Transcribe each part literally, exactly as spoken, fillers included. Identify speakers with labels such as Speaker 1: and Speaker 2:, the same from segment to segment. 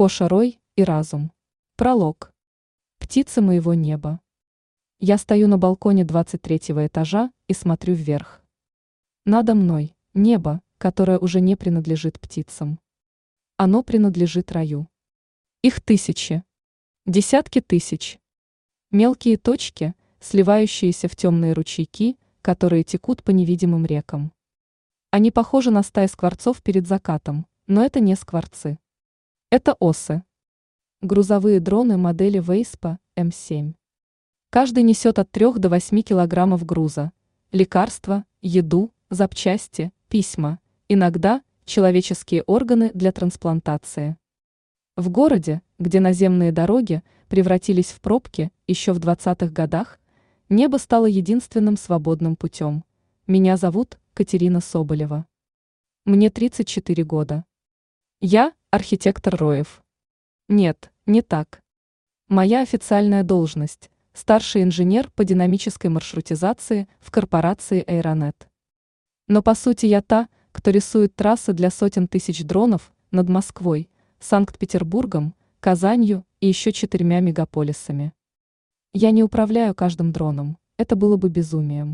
Speaker 1: Коша Рой и разум. Пролог. Птицы моего неба. Я стою на балконе двадцать третьего этажа и смотрю вверх. Надо мной небо, которое уже не принадлежит птицам. Оно принадлежит раю. Их тысячи. Десятки тысяч. Мелкие точки, сливающиеся в темные ручейки, которые текут по невидимым рекам. Они похожи на стаи скворцов перед закатом, но это не скворцы. Это осы. Грузовые дроны модели Вейспа эм семь. Каждый несет от трёх до восьми килограммов груза, лекарства, еду, запчасти, письма, иногда человеческие органы для трансплантации. В городе, где наземные дороги превратились в пробки еще в двадцатых годах, небо стало единственным свободным путем. Меня зовут Катерина Соболева. Мне тридцать четыре года. Я архитектор роев. Нет, не так. Моя официальная должность – старший инженер по динамической маршрутизации в корпорации Аэронет. Но по сути я та, кто рисует трассы для сотен тысяч дронов над Москвой, Санкт-Петербургом, Казанью и еще четырьмя мегаполисами. Я не управляю каждым дроном, это было бы безумием.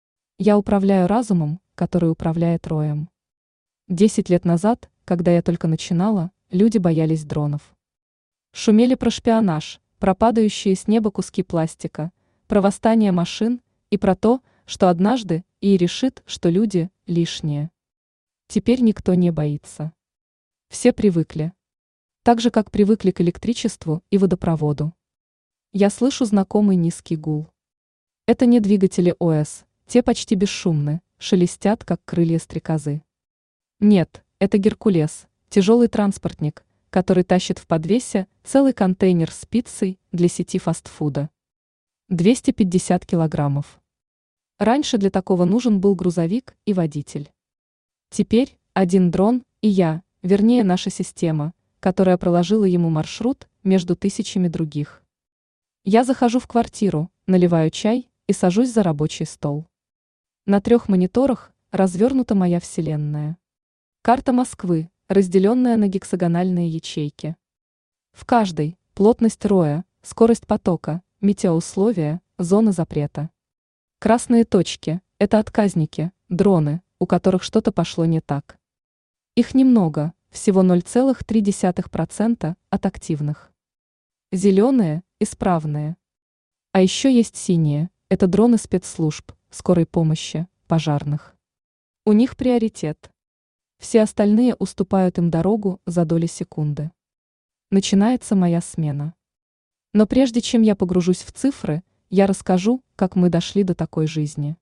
Speaker 1: Я управляю разумом, который управляет роем. Десять лет назад, когда я только начинала, люди боялись дронов. Шумели про шпионаж, про падающие с неба куски пластика, про восстание машин и про то, что однажды и решит, что люди лишние. Теперь никто не боится. Все привыкли. Так же, как привыкли к электричеству и водопроводу. Я слышу знакомый низкий гул. Это не двигатели ОС, те почти бесшумны, шелестят, как крылья стрекозы. Нет, это Геркулес, тяжелый транспортник, который тащит в подвесе целый контейнер с пиццей для сети фастфуда. двести пятьдесят килограммов. Раньше для такого нужен был грузовик и водитель. Теперь один дрон и я, вернее наша система, которая проложила ему маршрут между тысячами других. Я захожу в квартиру, наливаю чай и сажусь за рабочий стол. На трех мониторах развернута моя вселенная. Карта Москвы, разделенная на гексагональные ячейки. В каждой – плотность роя, скорость потока, метеоусловия, зона запрета. Красные точки – это отказники, дроны, у которых что-то пошло не так. Их немного, всего ноль целых три десятых процента от активных. Зеленые – исправные. А еще есть синие – это дроны спецслужб, скорой помощи, пожарных. У них приоритет. Все остальные уступают им дорогу за доли секунды. Начинается моя смена. Но прежде чем я погружусь в цифры, я расскажу, как мы дошли до такой жизни.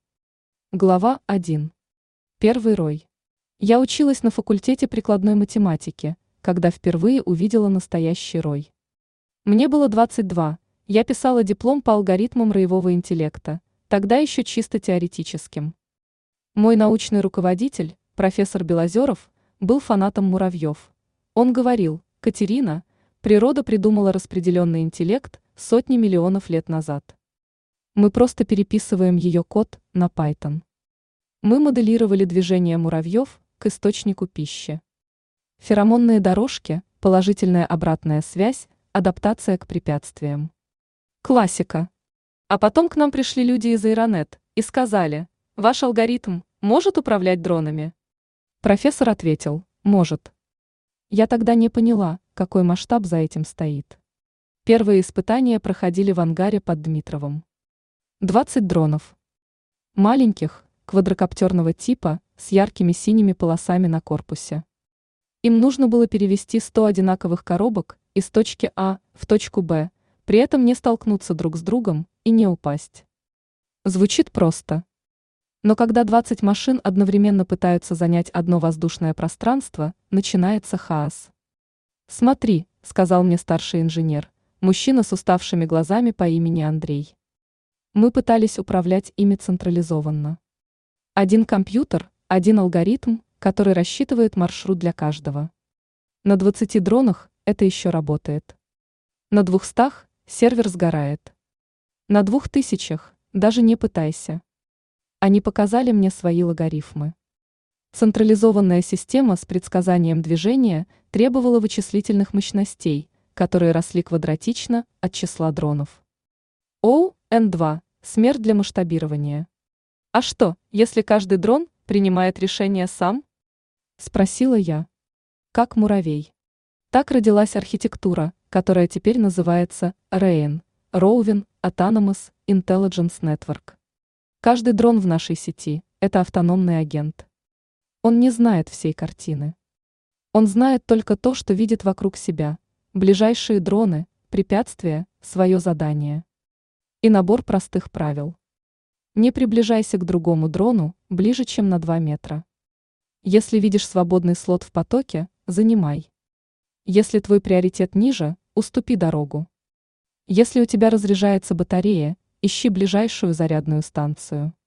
Speaker 1: Глава один. Первый рой. Я училась на факультете прикладной математики, когда впервые увидела настоящий рой. Мне было двадцать два, я писала диплом по алгоритмам роевого интеллекта, тогда еще чисто теоретическим. Мой научный руководитель, профессор Белозеров, был фанатом муравьев. Он говорил: «Катерина, природа придумала распределенный интеллект сотни миллионов лет назад. Мы просто переписываем ее код на Python». Мы моделировали движение муравьев к источнику пищи. Феромонные дорожки, положительная обратная связь, адаптация к препятствиям. Классика. А потом к нам пришли люди из Аэронет и сказали: «Ваш алгоритм может управлять дронами?» Профессор ответил: «Может». Я тогда не поняла, какой масштаб за этим стоит. Первые испытания проходили в ангаре под Дмитровым. двадцать дронов. Маленьких, квадрокоптерного типа, с яркими синими полосами на корпусе. Им нужно было перевести сто одинаковых коробок из точки А в точку Б, при этом не столкнуться друг с другом и не упасть. Звучит просто. Но когда двадцать машин одновременно пытаются занять одно воздушное пространство, начинается хаос. «Смотри», — сказал мне старший инженер, мужчина с уставшими глазами по имени Андрей. Мы пытались управлять ими централизованно. Один компьютер, один алгоритм, который рассчитывает маршрут для каждого. На двадцати дронах это еще работает. На двухстах сервер сгорает. На двух тысячах даже не пытайся. Они показали мне свои логарифмы. Централизованная система с предсказанием движения требовала вычислительных мощностей, которые росли квадратично от числа дронов. О Н два – смерть для масштабирования. А что, если каждый дрон принимает решение сам? Спросила я. Как муравей. Так родилась архитектура, которая теперь называется РЭйн – Roving Autonomous Intelligence Network. Каждый дрон в нашей сети – это автономный агент. Он не знает всей картины. Он знает только то, что видит вокруг себя, ближайшие дроны, препятствия, свое задание. И набор простых правил. Не приближайся к другому дрону ближе, чем на два метра. Если видишь свободный слот в потоке, занимай. Если твой приоритет ниже, уступи дорогу. Если у тебя разряжается батарея, ищи ближайшую зарядную станцию.